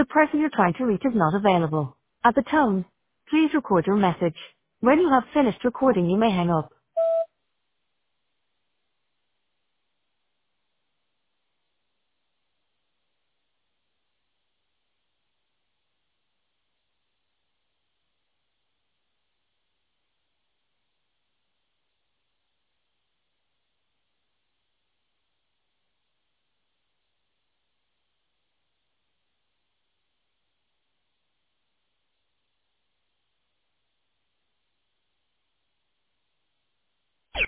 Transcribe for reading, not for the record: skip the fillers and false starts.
person you're trying to reach is not available. At the tone, please record your message. When you have finished recording, you may hang up.